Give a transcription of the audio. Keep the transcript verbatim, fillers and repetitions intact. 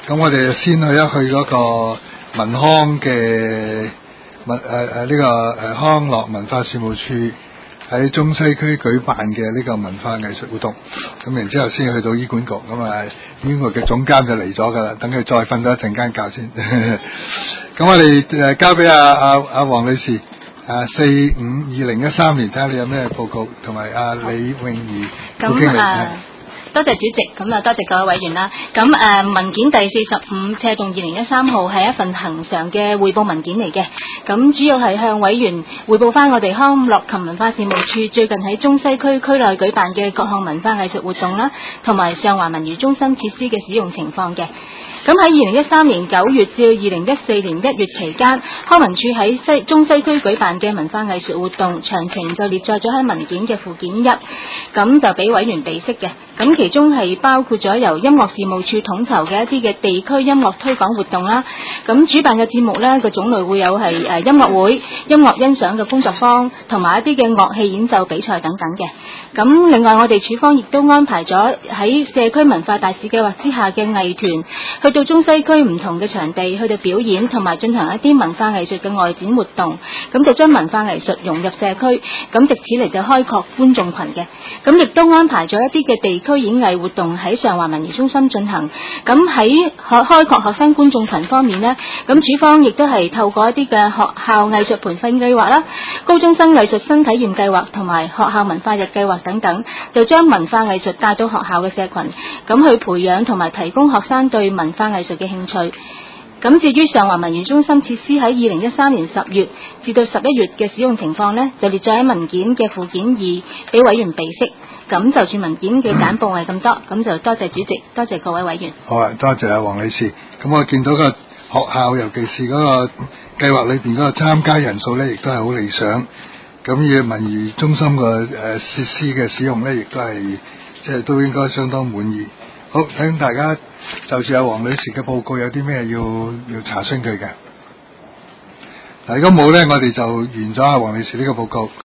咁我哋先去一去嗰個文康嘅文誒誒呢個誒康樂文化事務處喺中西區舉辦嘅呢個文化藝術活動，咁然之後先去到醫管局，咁啊醫管局嘅總監就嚟咗噶啦，等佢再瞓多一陣間覺先。咁我哋誒交俾阿阿阿黃女士，啊四五二零一三年睇下你有咩報告，同埋阿李泳儀副經理。 多謝主席，咁啊多謝各位委員啦。咁誒、呃、文件第四十五斜動二零一三號係一份恆常嘅匯報文件嚟嘅，咁主要係向委員匯報翻我哋康樂及文化事務處最近喺中西區區內舉辦嘅各項文化藝術活動啦，同埋上環文娛中心設施嘅使用情況嘅。咁喺二零一三年九月至二零一四年一月期間，康文署喺西中西區舉辦嘅文化藝術活動詳情就列載咗喺文件嘅附件一，咁就俾委員備悉嘅。咁其中係包括咗由音樂事務處統籌嘅一啲嘅地區音樂推廣活動啦。咁主辦嘅節目呢個種類會有係誒音樂會、音樂欣賞嘅工作坊，同埋一啲嘅樂器演奏比賽等等嘅。咁另外我哋處方亦都安排咗喺社區文化大使計劃之下嘅藝團去到中西區唔同嘅場地去到表演，同埋進行一啲文化藝術嘅外展活動，咁就將文化藝術融入社區，咁藉此嚟就開拓觀眾群嘅。咁亦都安排咗一啲嘅地區演藝活動喺上環文娛中心進行。咁喺開開拓學生觀眾群方面呢，咁處方亦都係透過一啲嘅學校藝術培訓計劃啦、高中生藝術新體驗計劃同埋學校文化日計劃等等，就將文化藝術帶到學校嘅社群，咁去培養同埋提供學生對文化藝術嘅興趣。咁至於上環文娛中心設施喺二零一三年十月至到十一月嘅使用情況呢，就列咗喺文件嘅附件二，俾委員備悉。咁就住文件嘅簡報係咁多，咁、嗯、就多謝主席，多謝各位委員。 好啊，多謝阿黃女士。咁我見到個學校，尤其是嗰個計劃裏邊嗰個參加人數呢，亦都係好理想。咁而文娛中心個誒設施嘅使用呢，亦都係即係都應該相當滿意。好，請大家就住阿黃女士嘅報告有啲咩要要查詢佢嘅。嗱，如果冇咧，我哋就完咗阿黃女士呢個報告。